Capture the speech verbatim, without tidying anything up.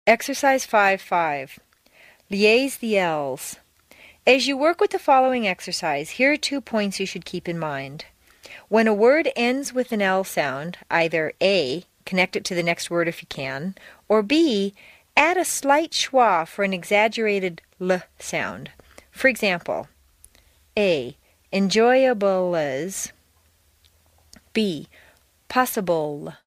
Exercise five five. Liaise the L's. As you work with the following exercise, here are two points you should keep in mind. When a word ends with an L sound, either A, connect it to the next word if you can, or B, add a slight schwa for an exaggerated L sound. For example, A, enjoyables. B, possible.